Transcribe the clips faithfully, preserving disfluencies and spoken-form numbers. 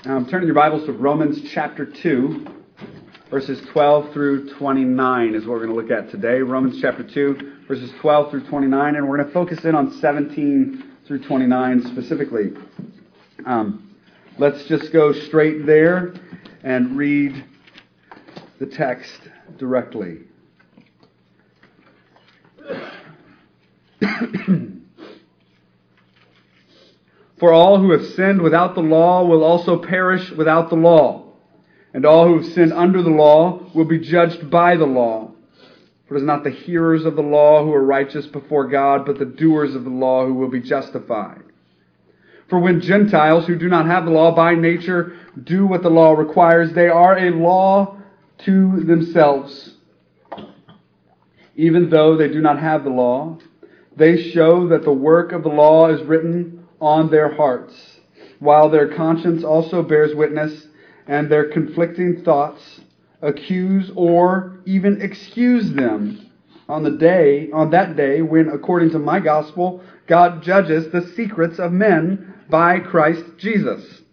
Um, turn in your Bibles to Romans chapter two, verses twelve through twenty-nine is what we're going to look at today. Romans chapter two, verses twelve through twenty-nine, and we're going to focus in on seventeen through twenty-nine specifically. Um, let's just go straight there and read the text directly. For all who have sinned without the law will also perish without the law. And all who have sinned under the law will be judged by the law. For it is not the hearers of the law who are righteous before God, but the doers of the law who will be justified. For when Gentiles who do not have the law by nature do what the law requires, they are a law to themselves. Even though they do not have the law, they show that the work of the law is written on their hearts, while their conscience also bears witness, and their conflicting thoughts accuse or even excuse them on the day, on that day when, according to my gospel, God judges the secrets of men by Christ Jesus.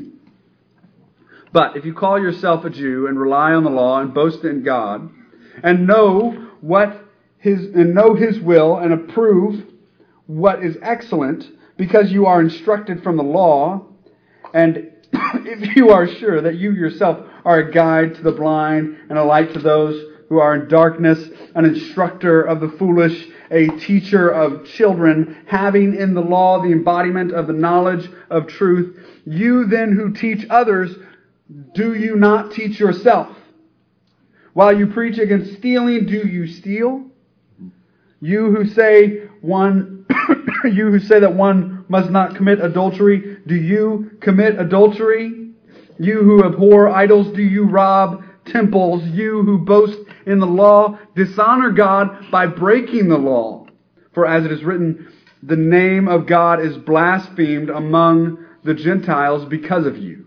But if you call yourself a Jew and rely on the law and boast in God, and know what his and know his will and approve what is excellent, because you are instructed from the law, and if you are sure that you yourself are a guide to the blind and a light to those who are in darkness, an instructor of the foolish, a teacher of children, having in the law the embodiment of the knowledge of truth, you then who teach others, do you not teach yourself? While you preach against stealing, do you steal? You who say one You who say that one must not commit adultery, do you commit adultery? You who abhor idols, do you rob temples? You who boast in the law, dishonor God by breaking the law. For as it is written, the name of God is blasphemed among the Gentiles because of you.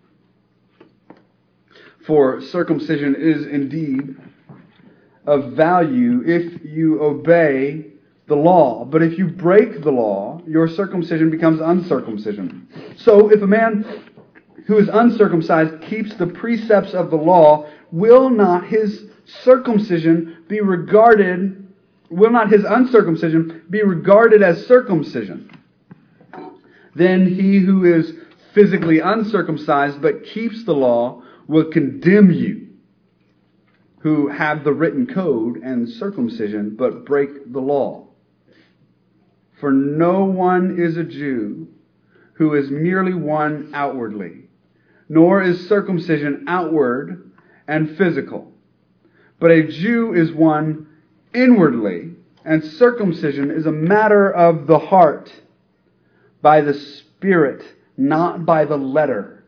For circumcision is indeed of value if you obey the law. But if you break the law, your circumcision becomes uncircumcision. So if a man who is uncircumcised keeps the precepts of the law, will not his circumcision be regarded, will not his uncircumcision be regarded as circumcision? Then he who is physically uncircumcised but keeps the law will condemn you, who have the written code and circumcision but break the law. For no one is a Jew who is merely one outwardly, nor is circumcision outward and physical. But a Jew is one inwardly, and circumcision is a matter of the heart, by the Spirit, not by the letter.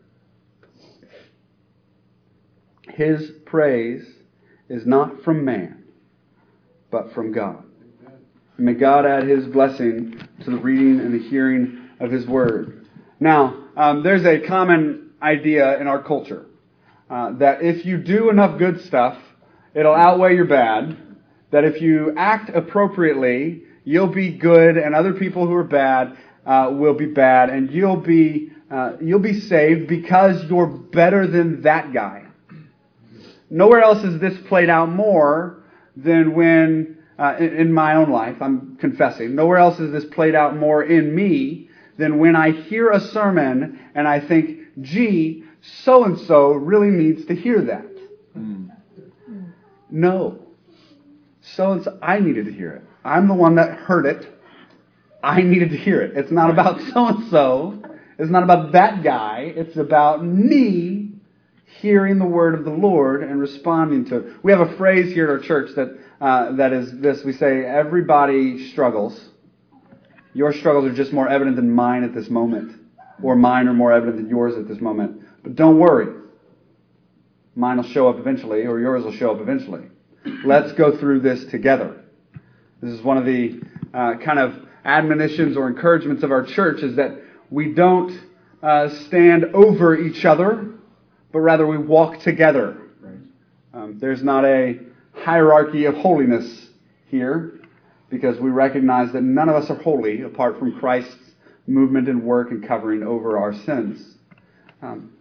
His praise is not from man, but from God. And may God add His blessing to the reading and the hearing of His Word. Now, um, there's a common idea in our culture uh, that if you do enough good stuff, it'll outweigh your bad. That if you act appropriately, you'll be good, and other people who are bad uh, will be bad, and you'll be uh, you'll be saved because you're better than that guy. Nowhere else is this played out more than when, uh, in, in my own life, I'm confessing, nowhere else is this played out more in me than when I hear a sermon and I think, gee, so-and-so really needs to hear that. Mm. No. So-and-so, I needed to hear it. I'm the one that heard it. I needed to hear it. It's not about so-and-so. It's not about that guy. It's about me hearing the word of the Lord and responding to it. We have a phrase here at our church that uh, that is this. We say, everybody struggles. Your struggles are just more evident than mine at this moment. Or mine are more evident than yours at this moment. But don't worry. Mine will show up eventually, or yours will show up eventually. Let's go through this together. This is one of the uh, kind of admonitions or encouragements of our church, is that we don't uh, stand over each other, but rather we walk together. Right. Um, there's not a hierarchy of holiness here, because we recognize that none of us are holy apart from Christ's movement and work and covering over our sins. Um,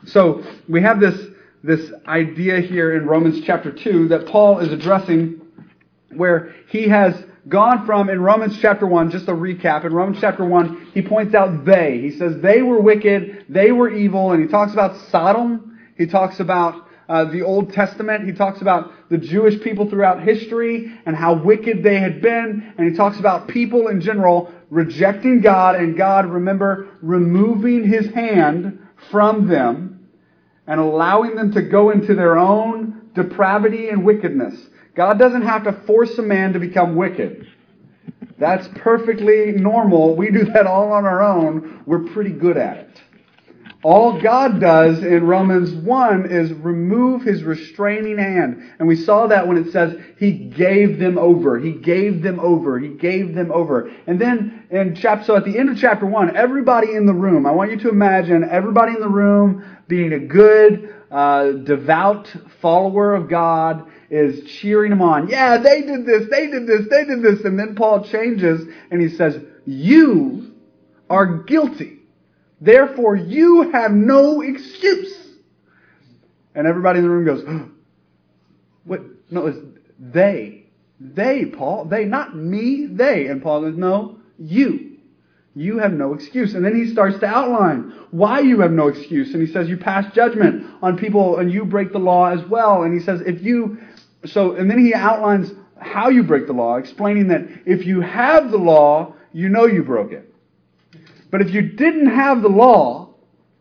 So we have this, this idea here in Romans chapter two that Paul is addressing, where he has gone from, in Romans chapter one, just a recap, in Romans chapter one, he points out they. He says they were wicked, they were evil, and he talks about Sodom, he talks about uh, the Old Testament, he talks about the Jewish people throughout history and how wicked they had been, and he talks about people in general rejecting God, and God, remember, removing His hand from them and allowing them to go into their own depravity and wickedness. God doesn't have to force a man to become wicked. That's perfectly normal. We do that all on our own. We're pretty good at it. All God does in Romans one is remove His restraining hand. And we saw that when it says He gave them over. He gave them over. He gave them over. And then in chapter, so at the end of chapter one, everybody in the room, I want you to imagine everybody in the room being a good, uh, devout follower of God, is cheering him on. Yeah, they did this, they did this, they did this. And then Paul changes and he says, you are guilty. Therefore, you have no excuse. And everybody in the room goes, oh, what? No, it's they. They, Paul. They, not me, they. And Paul goes, no, you. You have no excuse. And then he starts to outline why you have no excuse. And he says, you pass judgment on people and you break the law as well. And he says, if you... So, and then he outlines how you break the law, explaining that if you have the law, you know you broke it. But if you didn't have the law,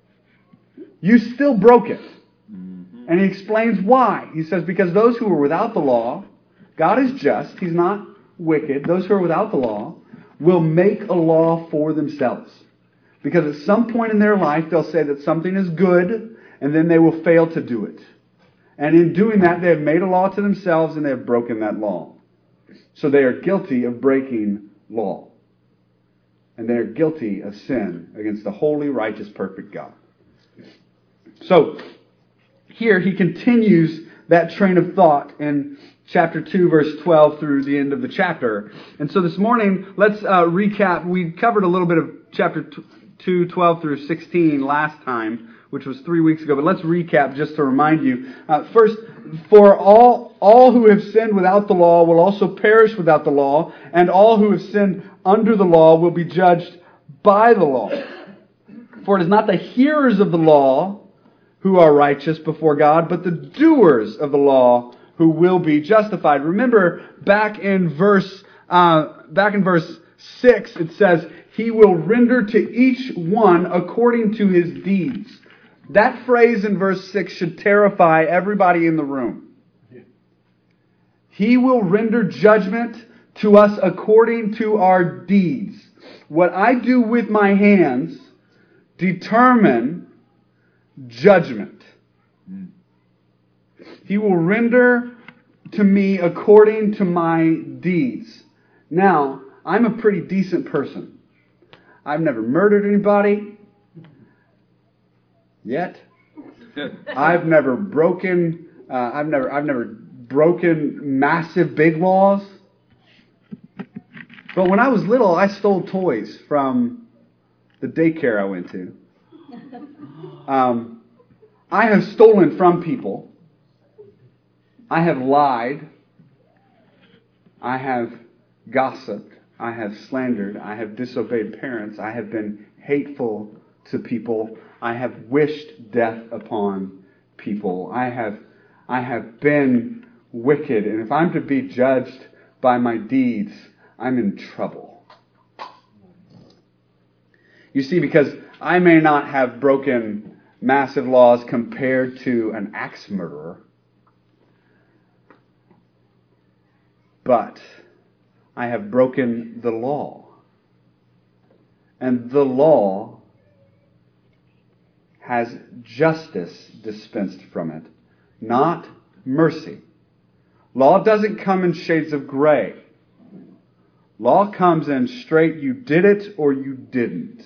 you still broke it. Mm-hmm. And he explains why. He says, because those who are without the law, God is just, He's not wicked. Those who are without the law will make a law for themselves. Because at some point in their life, they'll say that something is good, and then they will fail to do it. And in doing that, they have made a law to themselves, and they have broken that law. So they are guilty of breaking law. And they are guilty of sin against the holy, righteous, perfect God. So, here he continues that train of thought in chapter two, verse twelve through the end of the chapter. And so this morning, let's uh, recap. We covered a little bit of chapter two, twelve through sixteen last time, which was three weeks ago. But let's recap just to remind you. Uh, first, for all, all who have sinned without the law will also perish without the law, and all who have sinned under the law will be judged by the law. For it is not the hearers of the law who are righteous before God, but the doers of the law who will be justified. Remember, back in verse uh, back in verse six, it says, He will render to each one according to his deeds. That phrase in verse six should terrify everybody in the room. He will render judgment to us according to our deeds. What I do with my hands determine judgment. He will render to me according to my deeds. Now, I'm a pretty decent person. I've never murdered anybody yet. I've never broken. Uh, I've never. I've never broken massive big laws. But when I was little, I stole toys from the daycare I went to. Um, I have stolen from people. I have lied. I have gossiped. I have slandered. I have disobeyed parents. I have been hateful to people. I have wished death upon people. I have, I have been wicked. And if I'm to be judged by my deeds, I'm in trouble. You see, because I may not have broken massive laws compared to an axe murderer, but I have broken the law. And the law has justice dispensed from it, not mercy. Law doesn't come in shades of gray. Law comes in straight, you did it or you didn't.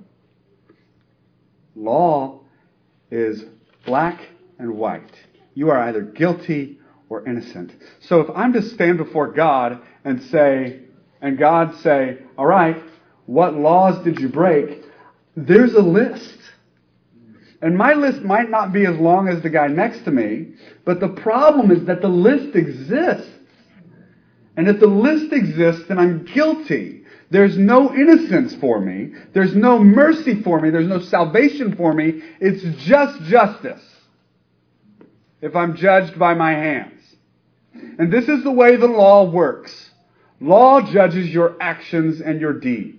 Law is black and white. You are either guilty or innocent. So if I'm to stand before God and say, and God say, all right, what laws did you break? There's a list. And my list might not be as long as the guy next to me, but the problem is that the list exists. And if the list exists, then I'm guilty. There's no innocence for me. There's no mercy for me. There's no salvation for me. It's just justice if I'm judged by my hands. And this is the way the law works. Law judges your actions and your deeds.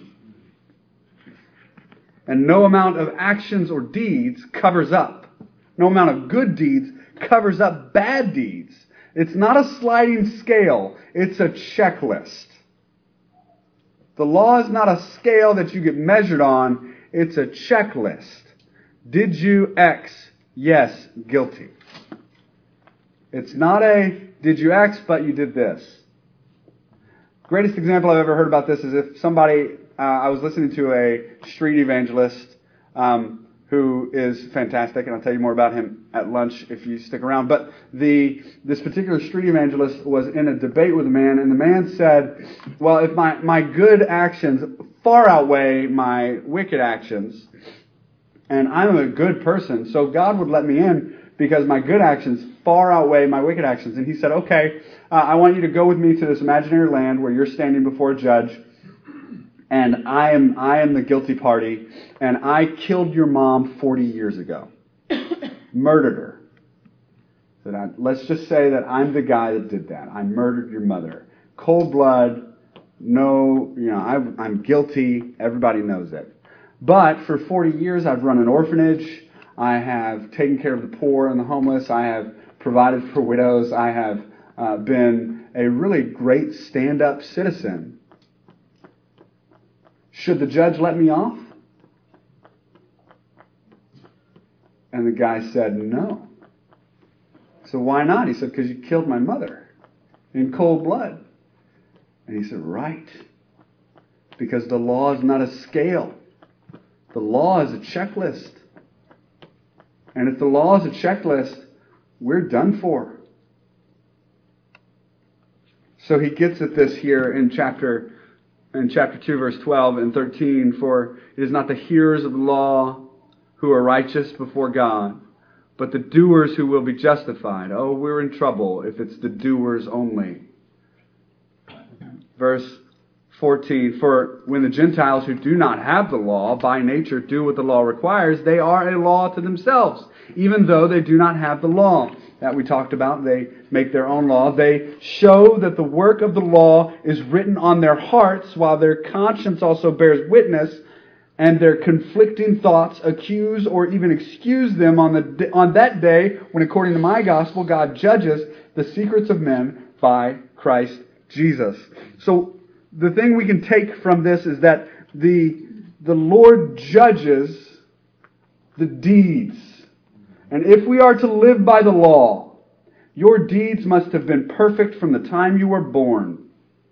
And no amount of actions or deeds covers up. No amount of good deeds covers up bad deeds. It's not a sliding scale. It's a checklist. The law is not a scale that you get measured on. It's a checklist. Did you X? Yes, guilty. It's not a, did you X, but you did this. Greatest example I've ever heard about this is if somebody, uh, I was listening to a street evangelist um, who is fantastic, and I'll tell you more about him at lunch if you stick around. But the this particular street evangelist was in a debate with a man, and the man said, well, if my, my good actions far outweigh my wicked actions, and I'm a good person, so God would let me in because my good actions far outweigh my wicked actions. And he said, okay, uh, I want you to go with me to this imaginary land where you're standing before a judge, and I am I am the guilty party, and I killed your mom forty years ago. Murdered her. That I, let's just say that I'm the guy that did that. I murdered your mother. Cold blood, no, you know, I, I'm guilty. Everybody knows it. But for forty years, I've run an orphanage. I have taken care of the poor and the homeless. I have provided for widows. I have uh, been a really great stand-up citizen. Should the judge let me off? And the guy said, no. So why not? He said, because you killed my mother in cold blood. And he said, right. Because the law is not a scale. The law is a checklist. And if the law is a checklist, we're done for. So he gets at this here in chapter in chapter two, verse twelve and thirteen. For it is not the hearers of the law who are righteous before God, but the doers who will be justified. Oh, we're in trouble if it's the doers only. Verse fourteen, for when the Gentiles who do not have the law by nature do what the law requires, they are a law to themselves, even though they do not have the law. That we talked about, they make their own law. They show that the work of the law is written on their hearts, while their conscience also bears witness, and their conflicting thoughts accuse or even excuse them on the on that day when, according to my gospel, God judges the secrets of men by Christ Jesus. So the thing we can take from this is that the, the Lord judges the deeds. And if we are to live by the law, your deeds must have been perfect from the time you were born.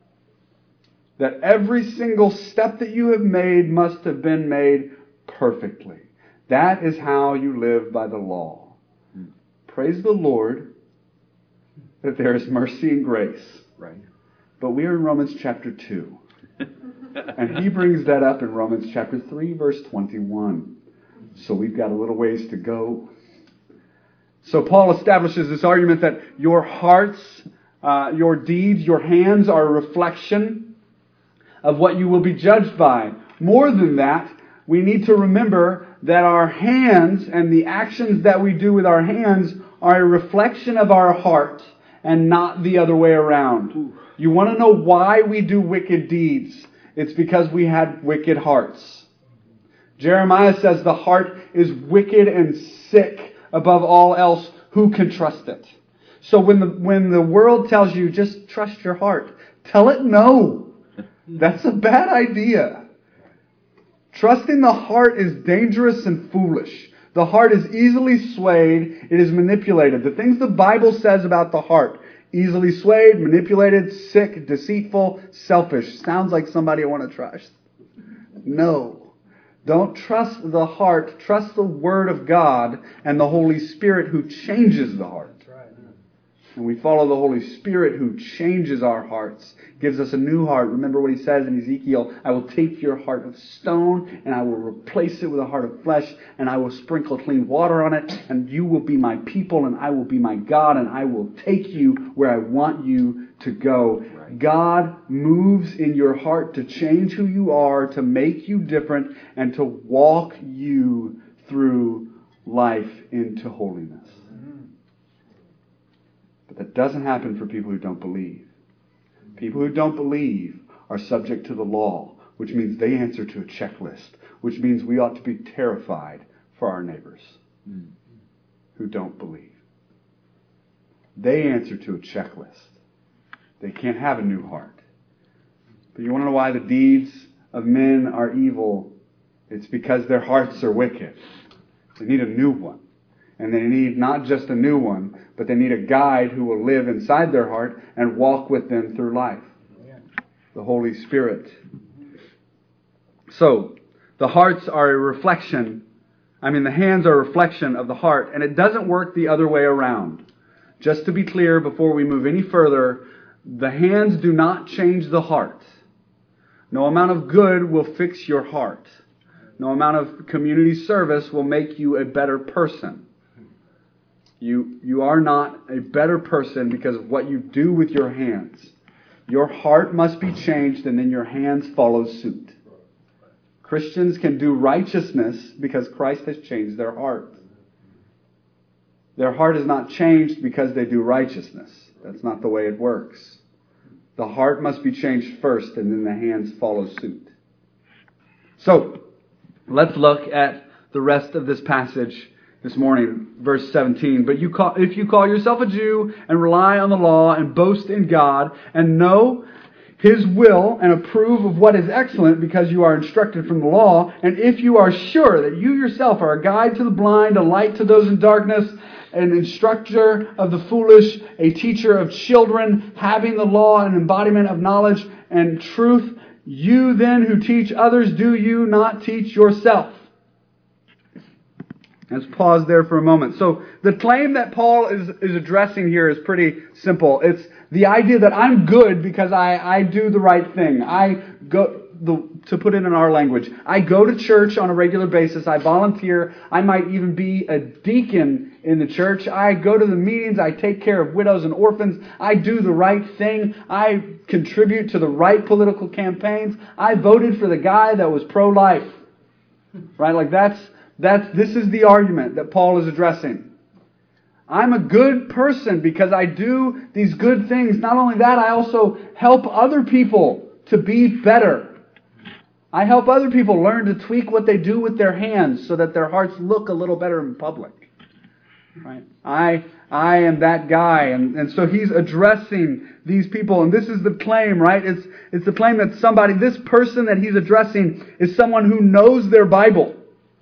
That every single step that you have made must have been made perfectly. That is how you live by the law. Praise the Lord that there is mercy and grace. Right. But we are in Romans chapter two. And he brings that up in Romans chapter three, verse twenty-one. So we've got a little ways to go. So Paul establishes this argument that your hearts, uh, your deeds, your hands are a reflection of what you will be judged by. More than that, we need to remember that our hands and the actions that we do with our hands are a reflection of our heart and not the other way around. Ooh. You want to know why we do wicked deeds? It's because we had wicked hearts. Jeremiah says the heart is wicked and sick. Above all else, who can trust it? So when the when the world tells you, just trust your heart, tell it no. That's a bad idea. Trusting the heart is dangerous and foolish. The heart is easily swayed. It is manipulated. The things the Bible says about the heart: easily swayed, manipulated, sick, deceitful, selfish. Sounds like somebody I want to trust. No. Don't trust the heart. Trust the Word of God and the Holy Spirit who changes the heart. And we follow the Holy Spirit who changes our hearts, gives us a new heart. Remember what he says in Ezekiel, I will take your heart of stone and I will replace it with a heart of flesh, and I will sprinkle clean water on it, and you will be my people and I will be my God, and I will take you where I want you to go. Right. God moves in your heart to change who you are, to make you different, and to walk you through life into holiness. But that doesn't happen for people who don't believe. People who don't believe are subject to the law, which means they answer to a checklist, which means we ought to be terrified for our neighbors mm. who don't believe. They answer to a checklist. They can't have a new heart. But you want to know why the deeds of men are evil? It's because their hearts are wicked. They need a new one. And they need not just a new one, but they need a guide who will live inside their heart and walk with them through life. The Holy Spirit. So, the hearts are a reflection. I mean, the hands are a reflection of the heart. And it doesn't work the other way around. Just to be clear, before we move any further, the hands do not change the heart. No amount of good will fix your heart. No amount of community service will make you a better person. You, you are not a better person because of what you do with your hands. Your heart must be changed, and then your hands follow suit. Christians can do righteousness because Christ has changed their heart. Their heart is not changed because they do righteousness. That's not the way it works. The heart must be changed first, and then the hands follow suit. So, let's look at the rest of this passage this morning, verse seventeen. But you call, if you call yourself a Jew and rely on the law and boast in God and know His will and approve of what is excellent because you are instructed from the law, and if you are sure that you yourself are a guide to the blind, a light to those in darkness, an instructor of the foolish, a teacher of children, having the law and embodiment of knowledge and truth, you then who teach others, do you not teach yourself? Let's pause there for a moment. So the claim that Paul is, is addressing here is pretty simple. It's the idea that I'm good because I, I do the right thing. I go, the, to put it in our language, I go to church on a regular basis. I volunteer. I might even be a deacon in the church. I go to the meetings. I take care of widows and orphans. I do the right thing. I contribute to the right political campaigns. I voted for the guy that was pro-life. Right? Like that's That's, this is the argument that Paul is addressing. I'm a good person because I do these good things. Not only that, I also help other people to be better. I help other people learn to tweak what they do with their hands so that their hearts look a little better in public. Right? I I am that guy. And, and so he's addressing these people. And this is the claim, right? It's, it's the claim that somebody, this person that he's addressing is someone who knows their Bible.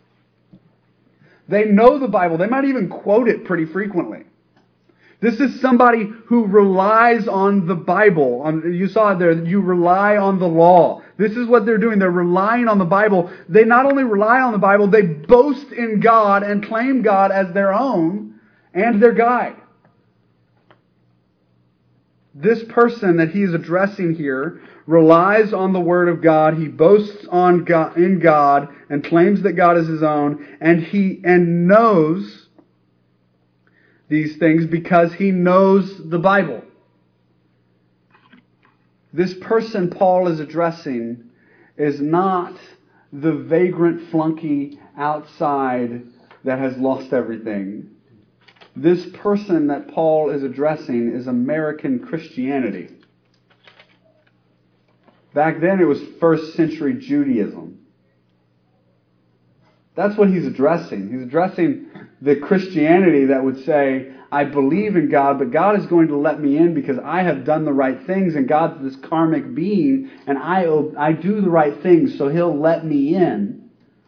They know the Bible. They might even quote it pretty frequently. This is somebody who relies on the Bible. You saw it there. You rely on the law. This is what they're doing. They're relying on the Bible. They not only rely on the Bible, they boast in God and claim God as their own and their guide. This person that he is addressing here relies on the Word of God. He boasts on God, in God and claims that God is his own, and he and knows these things because he knows the Bible. This person Paul is addressing is not the vagrant flunky outside that has lost everything. This person that Paul is addressing is American Christianity. Back then it was first century Judaism. That's what he's addressing. He's addressing the Christianity that would say, I believe in God, but God is going to let me in because I have done the right things, and God's this karmic being, and I, I do the right things, so He'll let me in.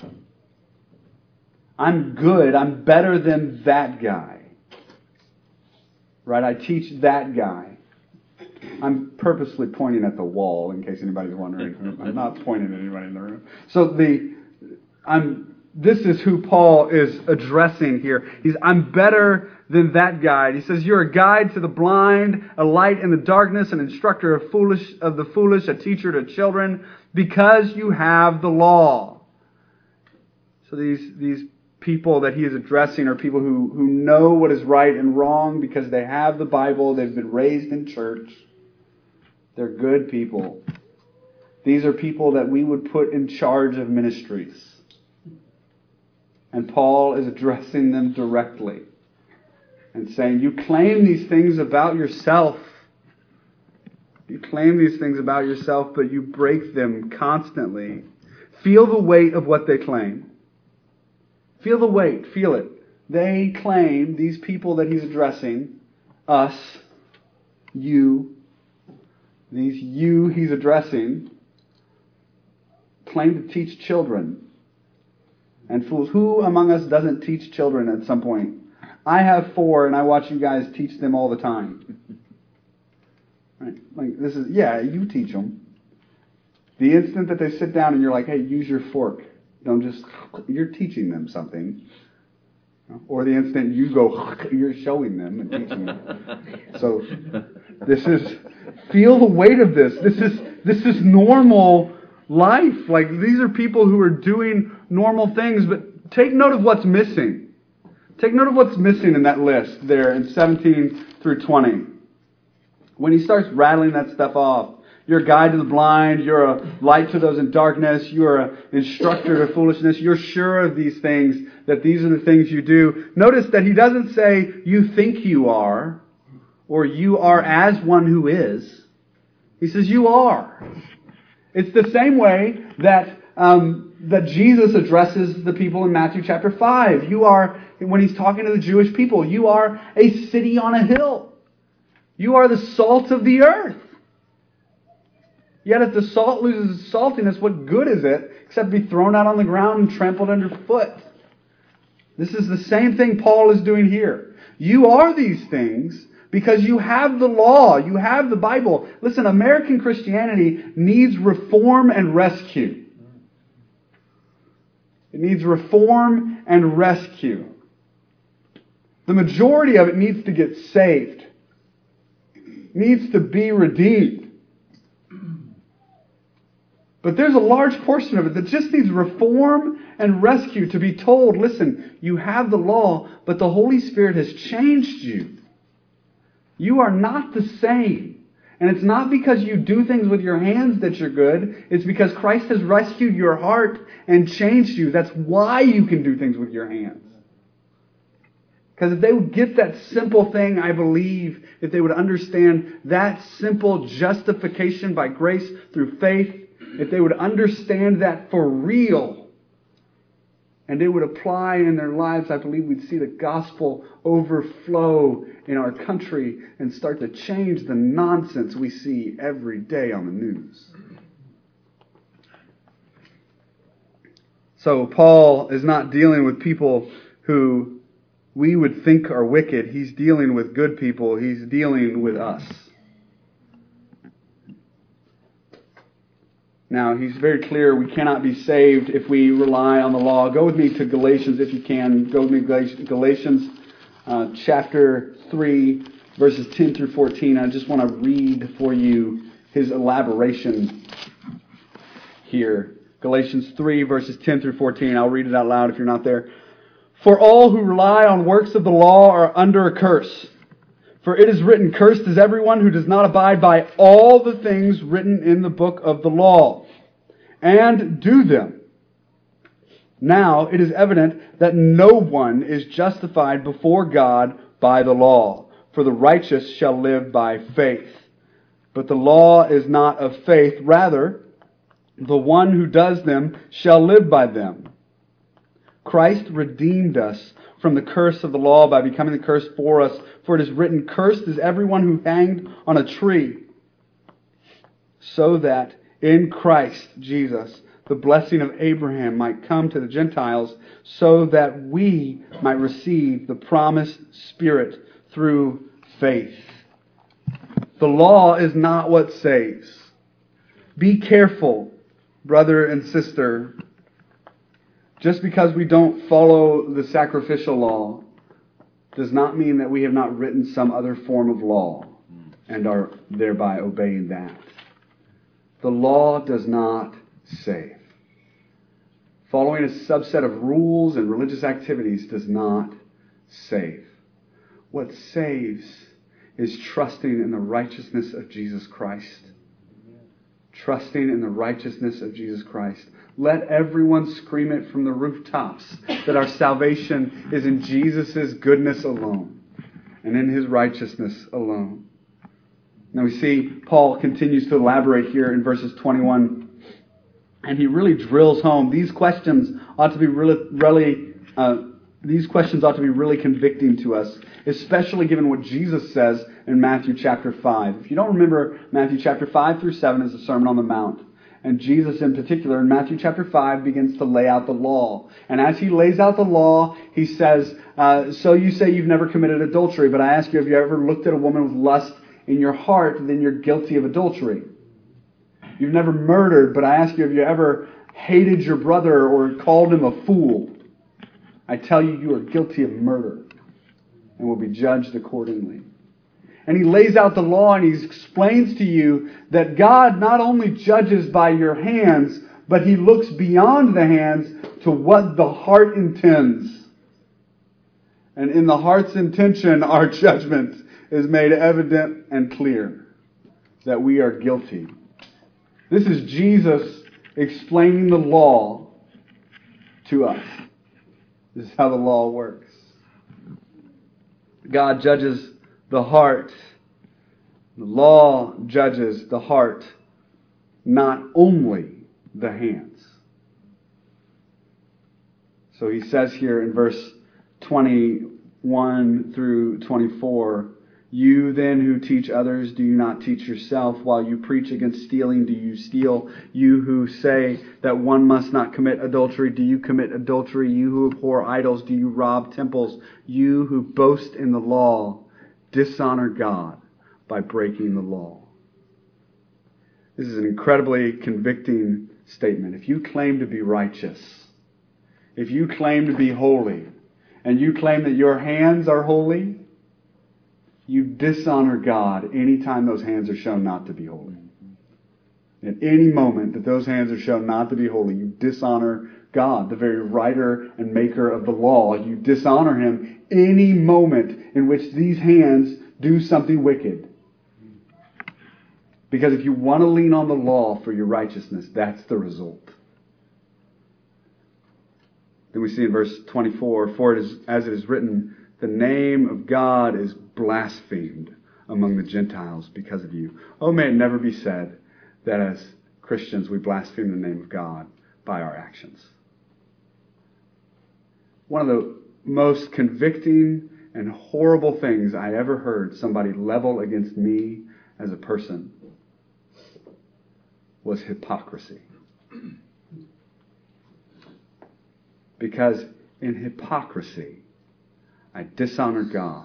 I'm good. I'm better than that guy. Right? I teach that guy. I'm purposely pointing at the wall in case anybody's wondering. I'm not pointing at anybody in the room. So the I'm this is who Paul is addressing here. He's, I'm better than that guide. He says, you're a guide to the blind, a light in the darkness, an instructor of foolish of the foolish, a teacher to children, because you have the law. So these these people that he is addressing are people who, who know what is right and wrong because they have the Bible, they've been raised in church. They're good people. These are people that we would put in charge of ministries. And Paul is addressing them directly and saying, you claim these things about yourself. You claim these things about yourself, but you break them constantly. Feel the weight of what they claim. Feel the weight. Feel it. They claim, these people that he's addressing, us, you, these you he's addressing, claim to teach children. And fools, who among us doesn't teach children at some point? I have four, and I watch you guys teach them all the time. Right? Like this is, yeah, you teach them. The instant that they sit down and you're like, hey, use your fork. Don't just, you're teaching them something. Or the instant you go, you're showing them and teaching them. So this is, feel the weight of this. This is, this is normal life. Like these are people who are doing normal things, but take note of what's missing. Take note of what's missing in that list there in seventeen through twenty. When he starts rattling that stuff off, you're a guide to the blind, you're a light to those in darkness, you're an instructor to foolishness, you're sure of these things, that these are the things you do. Notice that he doesn't say, you think you are, or you are as one who is. He says, you are. It's the same way that um, that Jesus addresses the people in Matthew chapter five. You are, when he's talking to the Jewish people, you are a city on a hill. You are the salt of the earth. Yet if the salt loses its saltiness, what good is it except to be thrown out on the ground and trampled underfoot? This is the same thing Paul is doing here. You are these things because you have the law. You have the Bible. Listen, American Christianity needs reform and rescue. It needs reform and rescue. The majority of it needs to get saved. It needs to be redeemed. But there's a large portion of it that just needs reform and rescue, to be told, listen, you have the law, but the Holy Spirit has changed you. You are not the same. And it's not because you do things with your hands that you're good. It's because Christ has rescued your heart and changed you. That's why you can do things with your hands. Because if they would get that simple thing, I believe, if they would understand that simple justification by grace through faith, if they would understand that for real, and it would apply in their lives, I believe we'd see the gospel overflow in our country and start to change the nonsense we see every day on the news. So Paul is not dealing with people who we would think are wicked. He's dealing with good people. He's dealing with us. Now, he's very clear we cannot be saved if we rely on the law. Go with me to Galatians if you can. Go with me to Galatians uh, chapter three, verses ten through fourteen. I just want to read for you his elaboration here. Galatians three, verses ten through fourteen. I'll read it out loud if you're not there. For all who rely on works of the law are under a curse. For it is written, cursed is everyone who does not abide by all the things written in the book of the law, and do them. Now it is evident that no one is justified before God by the law, for the righteous shall live by faith. But the law is not of faith, rather, the one who does them shall live by them. Christ redeemed us from the curse of the law by becoming the curse for us. For it is written, cursed is everyone who hanged on a tree, so that in Christ Jesus the blessing of Abraham might come to the Gentiles, so that we might receive the promised Spirit through faith. The law is not what saves. Be careful, brother and sister, Just because we don't follow the sacrificial law does not mean that we have not written some other form of law and are thereby obeying that. The law does not save. Following a subset of rules and religious activities does not save. What saves is trusting in the righteousness of Jesus Christ. Trusting in the righteousness of Jesus Christ. Let everyone scream it from the rooftops that our salvation is in Jesus' goodness alone and in His righteousness alone. Now we see Paul continues to elaborate here in verses twenty-one, and he really drills home. These questions ought to be really, really uh, these questions ought to be really convicting to us, especially given what Jesus says in Matthew chapter five. If you don't remember, Matthew chapter five through seven is the Sermon on the Mount. And Jesus in particular, in Matthew chapter five, begins to lay out the law. And as He lays out the law, He says, uh, so you say you've never committed adultery, but I ask you, have you ever looked at a woman with lust in your heart? Then you're guilty of adultery. You've never murdered, but I ask you, have you ever hated your brother or called him a fool? I tell you, you are guilty of murder and will be judged accordingly. And He lays out the law and He explains to you that God not only judges by your hands, but He looks beyond the hands to what the heart intends. And in the heart's intention, our judgment is made evident and clear that we are guilty. This is Jesus explaining the law to us. This is how the law works. God judges the heart. The law judges the heart, not only the hands. So he says here in verse twenty-one through twenty-four, you then who teach others, do you not teach yourself? While you preach against stealing, do you steal? You who say that one must not commit adultery, do you commit adultery? You who abhor idols, do you rob temples? You who boast in the law, dishonor God by breaking the law. This is an incredibly convicting statement. If you claim to be righteous, if you claim to be holy, and you claim that your hands are holy, you dishonor God anytime those hands are shown not to be holy. At any moment that those hands are shown not to be holy, you dishonor God, the very writer and maker of the law. You dishonor Him any moment in which these hands do something wicked. Because if you want to lean on the law for your righteousness, that's the result. Then we see in verse twenty-four, for it is as it is written, the name of God is blasphemed among the Gentiles because of you. Oh, may it never be said that as Christians we blaspheme the name of God by our actions. One of the most convicting and horrible things I ever heard somebody level against me as a person was hypocrisy. Because in hypocrisy, I dishonor God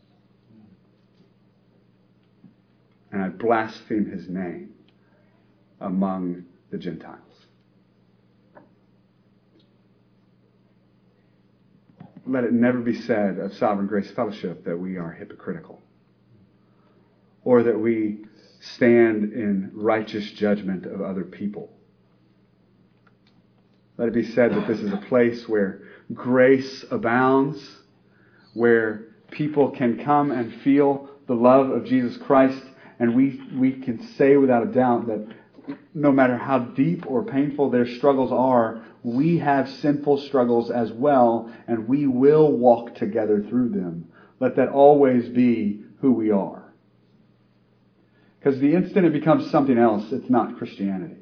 and I blaspheme His name among the Gentiles. Let it never be said of Sovereign Grace Fellowship that we are hypocritical or that we stand in righteous judgment of other people. Let it be said that this is a place where grace abounds, where people can come and feel the love of Jesus Christ, and we, we can say without a doubt that no matter how deep or painful their struggles are, we have sinful struggles as well, and we will walk together through them. Let that always be who we are. Because the instant it becomes something else, it's not Christianity.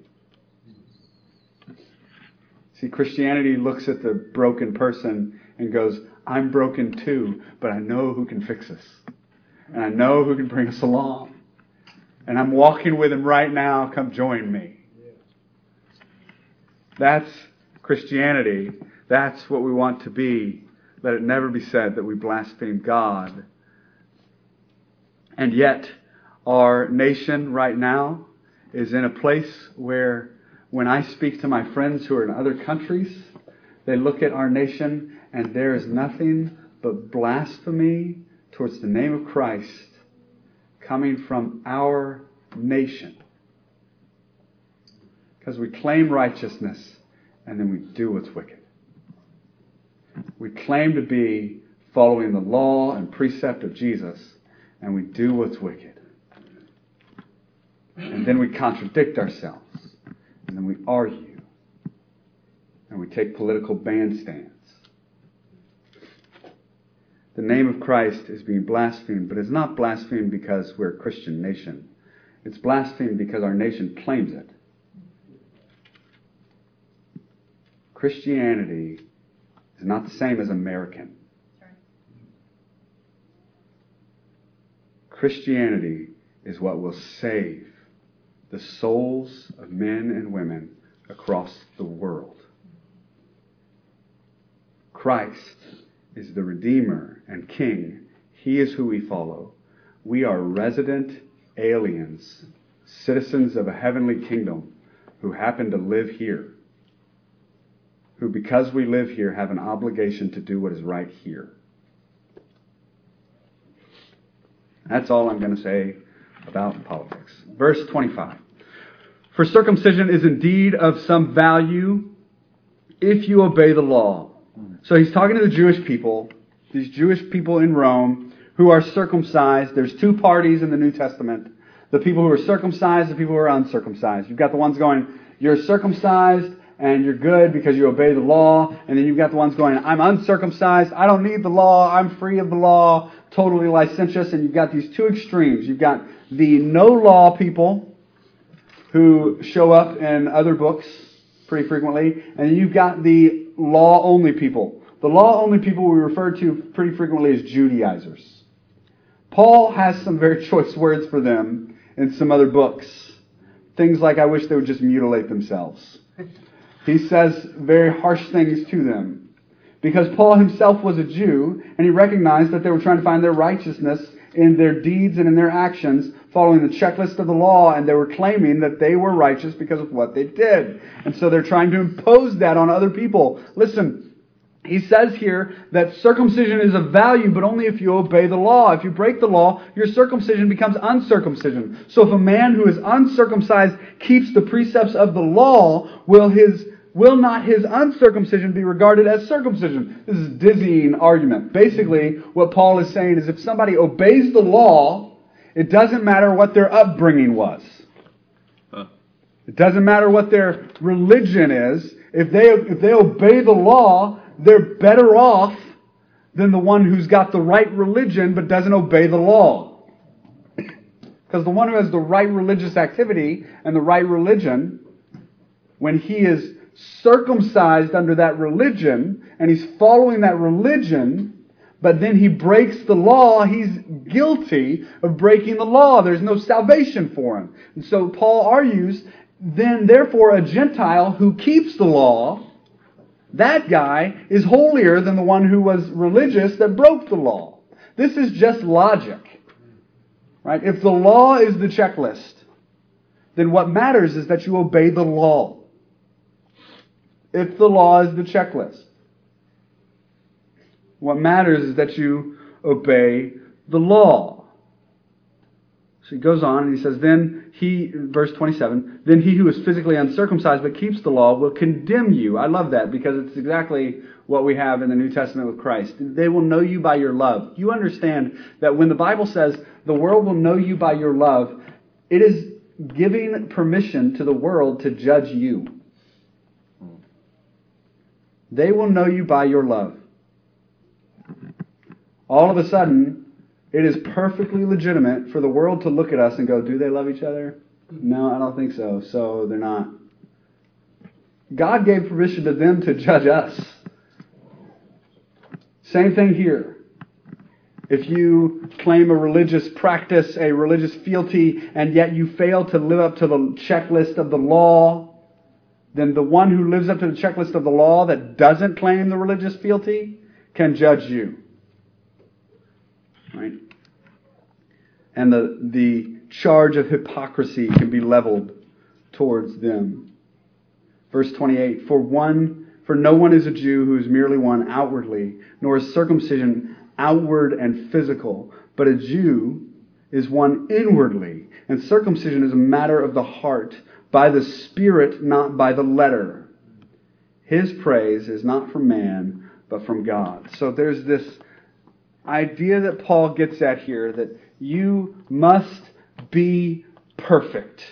See, Christianity looks at the broken person and goes, I'm broken too, but I know who can fix us. And I know who can bring us along. And I'm walking with Him right now. Come join me. That's Christianity. That's what we want to be. Let it never be said that we blaspheme God. And yet, our nation right now is in a place where when I speak to my friends who are in other countries, They look at our nation, and there is nothing but blasphemy towards the name of Christ coming from our nation. Because we claim righteousness, and then we do what's wicked. We claim to be following the law and precept of Jesus, and we do what's wicked. And then we contradict ourselves, and then we argue, and we take political bandstands. The name of Christ is being blasphemed, but it's not blasphemed because we're a Christian nation. It's blasphemed because our nation claims it. Christianity is not the same as American. Christianity is what will save the souls of men and women across the world. Christ is the Redeemer and King. He is who we follow. We are resident aliens, citizens of a heavenly kingdom who happen to live here, who, because we live here, have an obligation to do what is right here. That's all I'm going to say about politics. Verse twenty-five. For circumcision is indeed of some value if you obey the law. So he's talking to the Jewish people, these Jewish people in Rome who are circumcised. There's two parties in the New Testament. The people who are circumcised, the people who are uncircumcised. You've got the ones going, you're circumcised and you're good because you obey the law. And then you've got the ones going, I'm uncircumcised, I don't need the law, I'm free of the law, totally licentious. And you've got these two extremes. You've got the no-law people who show up in other books pretty frequently. And then you've got the law-only people. The law-only people we refer to pretty frequently as Judaizers. Paul has some very choice words for them in some other books. Things like, I wish they would just mutilate themselves. He says very harsh things to them. Because Paul himself was a Jew, and he recognized that they were trying to find their righteousness in their deeds and in their actions, following the checklist of the law, and they were claiming that they were righteous because of what they did. And so they're trying to impose that on other people. Listen, he says here that circumcision is of value, but only if you obey the law. If you break the law, your circumcision becomes uncircumcision. So if a man who is uncircumcised keeps the precepts of the law, will his will not his uncircumcision be regarded as circumcision? This is a dizzying argument. Basically, what Paul is saying is if somebody obeys the law, it doesn't matter what their upbringing was. Huh. It doesn't matter what their religion is. If they if they obey the law, they're better off than the one who's got the right religion but doesn't obey the law. Because the one who has the right religious activity and the right religion, when he is circumcised under that religion and he's following that religion, but then he breaks the law, he's guilty of breaking the law. There's no salvation for him. And so Paul argues, then therefore a Gentile who keeps the law, that guy is holier than the one who was religious that broke the law. This is just logic. Right? If the law is the checklist, then what matters is that you obey the law. If the law is the checklist, what matters is that you obey the law. So he goes on and he says, then he, verse twenty-seven, then he who is physically uncircumcised but keeps the law will condemn you. I love that because it's exactly what we have in the New Testament with Christ. They will know you by your love. You understand that when the Bible says the world will know you by your love, it is giving permission to the world to judge you. They will know you by your love. All of a sudden, it is perfectly legitimate for the world to look at us and go, do they love each other? No, I don't think so. So they're not. God gave permission to them to judge us. Same thing here. If you claim a religious practice, a religious fealty, and yet you fail to live up to the checklist of the law, then the one who lives up to the checklist of the law that doesn't claim the religious fealty can judge you. Right? And the, the charge of hypocrisy can be leveled towards them. Verse twenty-eight, for one, For no one is a Jew who is merely one outwardly, nor is circumcision outward and physical, but a Jew is one inwardly, and circumcision is a matter of the heart, by the Spirit, not by the letter. His praise is not from man, but from God. So there's this idea that Paul gets at here, that you must be perfect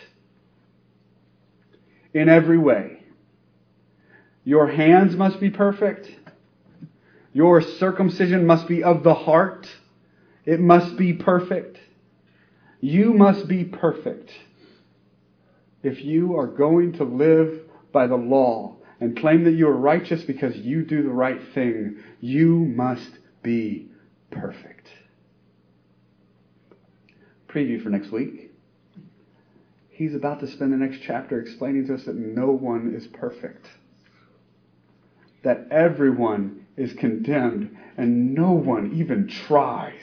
in every way. Your hands must be perfect. Your circumcision must be of the heart. It must be perfect. You must be perfect if you are going to live by the law and claim that you are righteous because you do the right thing. You must be perfect. Preview for next week. He's about to spend the next chapter explaining to us that no one is perfect. That everyone is condemned and no one even tries.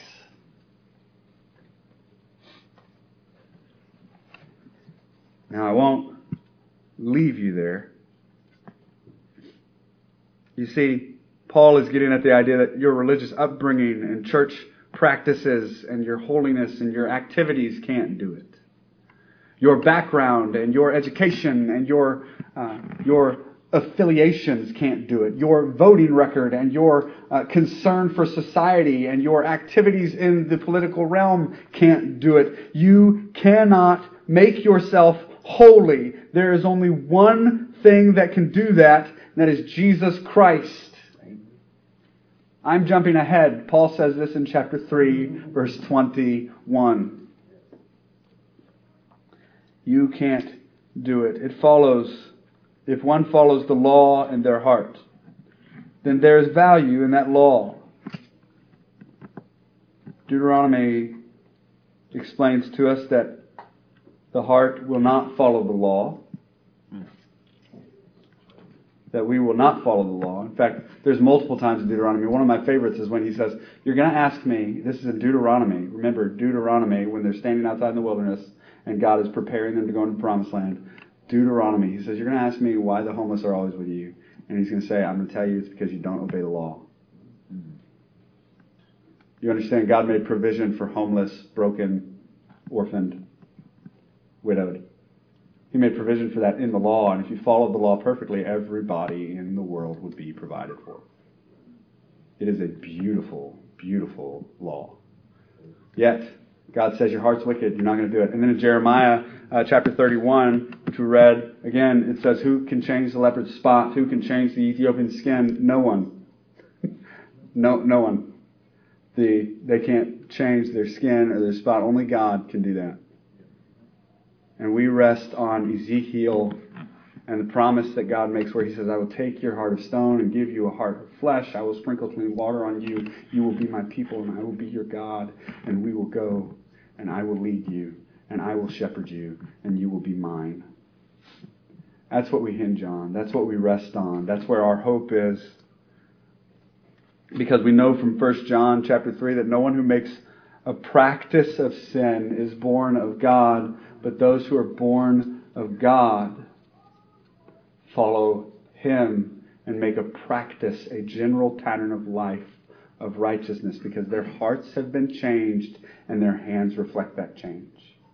Now, I won't leave you there. You see, Paul is getting at the idea that your religious upbringing and church practices and your holiness and your activities can't do it. Your background and your education and your uh, your affiliations can't do it. Your voting record and your uh, concern for society and your activities in the political realm can't do it. You cannot make yourself holy. There is only one thing that can do that, and that is Jesus Christ. I'm jumping ahead. Paul says this in chapter three, verse twenty-one. You can't do it. It follows, if one follows the law in their heart, then there is value in that law. Deuteronomy explains to us that the heart will not follow the law. That we will not follow the law. In fact, there's multiple times in Deuteronomy. One of my favorites is when he says, you're going to ask me, this is in Deuteronomy. Remember, Deuteronomy, when they're standing outside in the wilderness and God is preparing them to go into the promised land. Deuteronomy, he says, you're going to ask me why the homeless are always with you. And he's going to say, I'm going to tell you it's because you don't obey the law. You understand, God made provision for homeless, broken, orphaned, widowed. He made provision for that in the law, and if you followed the law perfectly, everybody in the world would be provided for. It is a beautiful, beautiful law. Yet, God says your heart's wicked, you're not going to do it. And then in Jeremiah uh, chapter thirty-one, which we read, again, it says, who can change the leopard's spot? Who can change the Ethiopian skin? No one. no, no one. The, they can't change their skin or their spot. Only God can do that. And we rest on Ezekiel and the promise that God makes where he says, I will take your heart of stone and give you a heart of flesh. I will sprinkle clean water on you. You will be my people and I will be your God. And we will go and I will lead you and I will shepherd you and you will be mine. That's what we hinge on. That's what we rest on. That's where our hope is. Because we know from First John chapter three that no one who makes a practice of sin is born of God, but those who are born of God follow Him and make a practice, a general pattern of life of righteousness because their hearts have been changed and their hands reflect that change.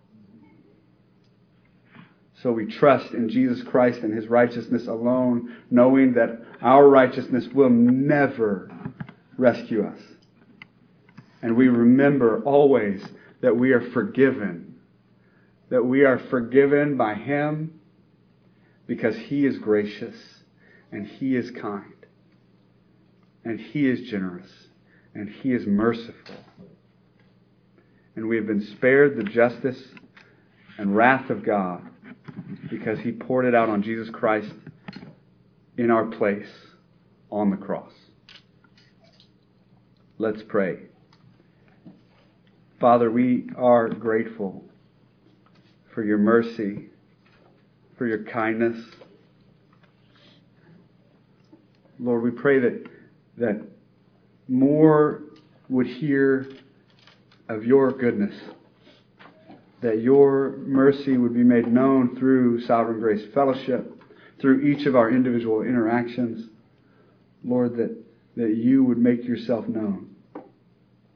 So we trust in Jesus Christ and His righteousness alone, knowing that our righteousness will never rescue us. And we remember always that we are forgiven. That we are forgiven by Him because He is gracious and He is kind and He is generous and He is merciful. And we have been spared the justice and wrath of God because He poured it out on Jesus Christ in our place on the cross. Let's pray. Father, we are grateful for your mercy, for your kindness. Lord, we pray that that more would hear of your goodness, that your mercy would be made known through Sovereign Grace Fellowship, through each of our individual interactions. Lord, that, that you would make yourself known.